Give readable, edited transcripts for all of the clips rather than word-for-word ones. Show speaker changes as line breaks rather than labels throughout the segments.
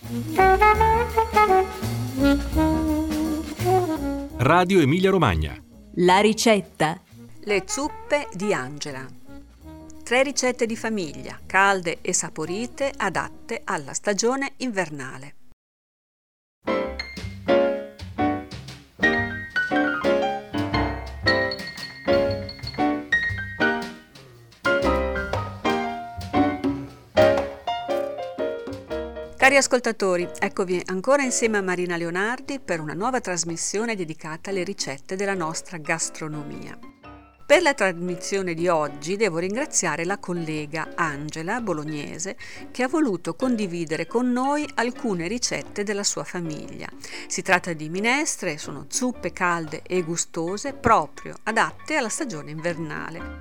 Radio Emilia Romagna.
La ricetta.
Le zuppe di Angela. 3 ricette di famiglia, calde e saporite, adatte alla stagione invernale. Cari ascoltatori, eccovi ancora insieme a Marina Leonardi per una nuova trasmissione dedicata alle ricette della nostra gastronomia. Per la trasmissione di oggi devo ringraziare la collega Angela Bolognese che ha voluto condividere con noi alcune ricette della sua famiglia. Si tratta di minestre, sono zuppe calde e gustose proprio adatte alla stagione invernale.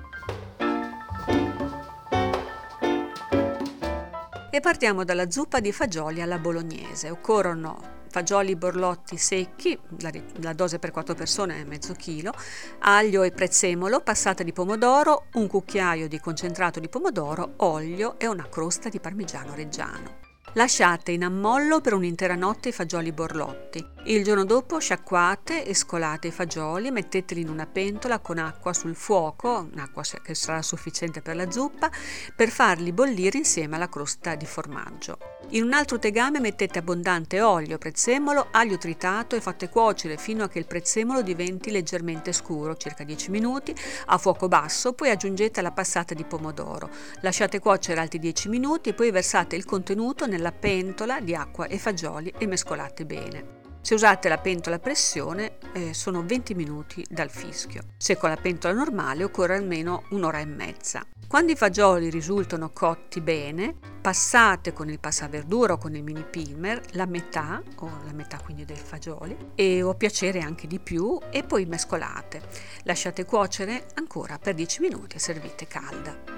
E partiamo dalla zuppa di fagioli alla bolognese. Occorrono fagioli borlotti secchi, la dose per 4 persone è mezzo chilo, aglio e prezzemolo, passata di pomodoro, un cucchiaio di concentrato di pomodoro, olio e una crosta di parmigiano reggiano. Lasciate in ammollo per un'intera notte i fagioli borlotti. Il giorno dopo sciacquate e scolate i fagioli, metteteli in una pentola con acqua sul fuoco, un'acqua che sarà sufficiente per la zuppa, per farli bollire insieme alla crosta di formaggio. In un altro tegame mettete abbondante olio, prezzemolo, aglio tritato e fate cuocere fino a che il prezzemolo diventi leggermente scuro, circa 10 minuti, a fuoco basso, poi aggiungete la passata di pomodoro. Lasciate cuocere altri 10 minuti e poi versate il contenuto nella pentola di acqua e fagioli e mescolate bene. Se usate la pentola a pressione sono 20 minuti dal fischio. Se con la pentola normale occorre almeno un'ora e mezza. Quando i fagioli risultano cotti bene, passate con il passaverdura o con il mini primer la metà quindi dei fagioli o a piacere anche di più e poi mescolate. Lasciate cuocere ancora per 10 minuti e servite calda.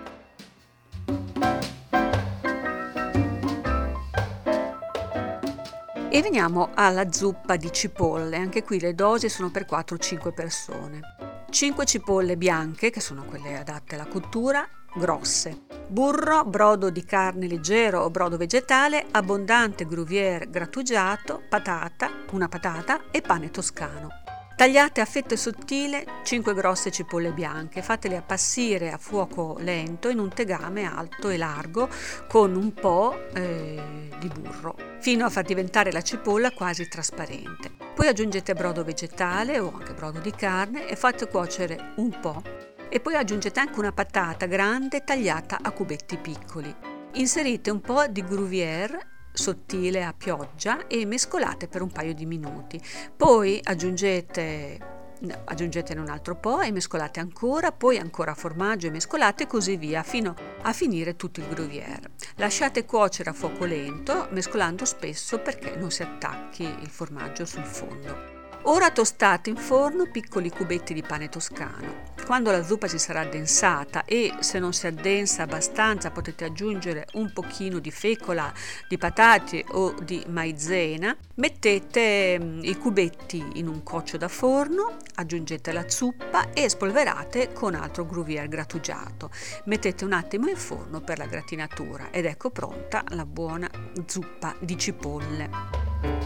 E veniamo alla zuppa di cipolle, anche qui le dosi sono per 4-5 persone. 5 cipolle bianche, che sono quelle adatte alla cottura, grosse. Burro, brodo di carne leggero o brodo vegetale, abbondante Gruyère grattugiato, una patata e pane toscano. Tagliate a fette sottili 5 grosse cipolle bianche, fatele appassire a fuoco lento in un tegame alto e largo con un po' di burro, fino a far diventare la cipolla quasi trasparente. Poi aggiungete brodo vegetale o anche brodo di carne e fate cuocere un po'. E poi aggiungete anche una patata grande tagliata a cubetti piccoli. Inserite un po' di Gruyère sottile a pioggia e mescolate per un paio di minuti. Poi aggiungetene un altro po' e mescolate ancora, poi ancora formaggio e mescolate e così via fino a finire tutto il Gruyère. Lasciate cuocere a fuoco lento, mescolando spesso perché non si attacchi il formaggio sul fondo. Ora tostate in forno piccoli cubetti di pane toscano. Quando la zuppa si sarà addensata e se non si addensa abbastanza potete aggiungere un pochino di fecola di patate o di maizena, mettete i cubetti in un coccio da forno, aggiungete la zuppa e spolverate con altro Gruyère grattugiato. Mettete un attimo in forno per la gratinatura ed ecco pronta la buona zuppa di cipolle.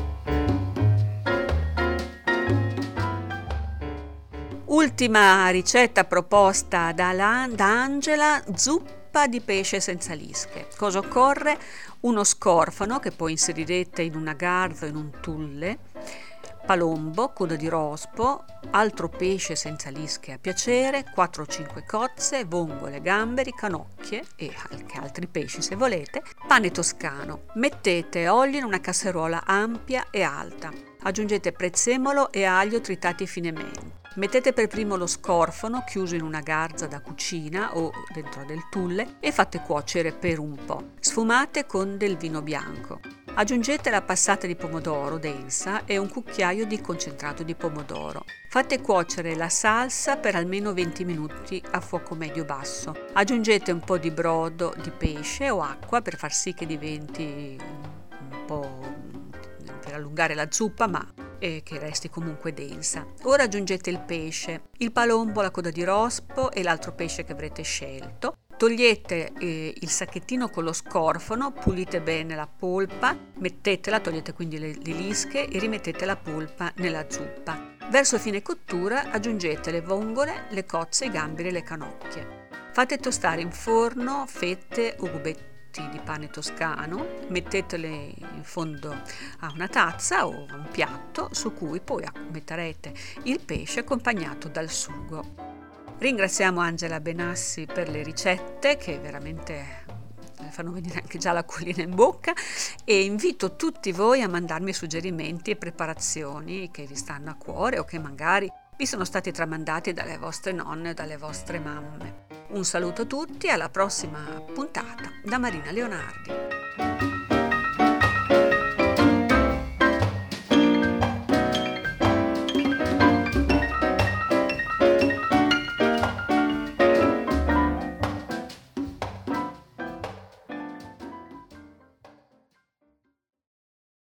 Ultima ricetta proposta da Angela, zuppa di pesce senza lische. Cosa occorre? Uno scorfano che poi inserirete in una garza o in un tulle, palombo, coda di rospo, altro pesce senza lische a piacere, 4-5 cozze, vongole, gamberi, canocchie e anche altri pesci se volete, pane toscano. Mettete olio in una casseruola ampia e alta. Aggiungete prezzemolo e aglio tritati finemente. Mettete per primo lo scorfano chiuso in una garza da cucina o dentro del tulle e fate cuocere per un po'. Sfumate con del vino bianco. Aggiungete la passata di pomodoro densa e un cucchiaio di concentrato di pomodoro. Fate cuocere la salsa per almeno 20 minuti a fuoco medio-basso. Aggiungete un po' di brodo di pesce o acqua per far sì che diventi un po' per allungare la zuppa, ma che resti comunque densa. Ora aggiungete il pesce, il palombo, la coda di rospo e l'altro pesce che avrete scelto. Togliete il sacchettino con lo scorfono, pulite bene la polpa, togliete quindi le lische e rimettete la polpa nella zuppa. Verso fine cottura aggiungete le vongole, le cozze, i gamberi e le canocchie. Fate tostare in forno fette o cubetti di pane toscano, mettetele in fondo a una tazza o a un piatto su cui poi metterete il pesce accompagnato dal sugo. Ringraziamo Angela Benassi per le ricette che veramente fanno venire anche già l'acquolina in bocca, e invito tutti voi a mandarmi suggerimenti e preparazioni che vi stanno a cuore o che magari vi sono stati tramandati dalle vostre nonne o dalle vostre mamme. Un saluto a tutti, alla prossima puntata da Marina Leonardi.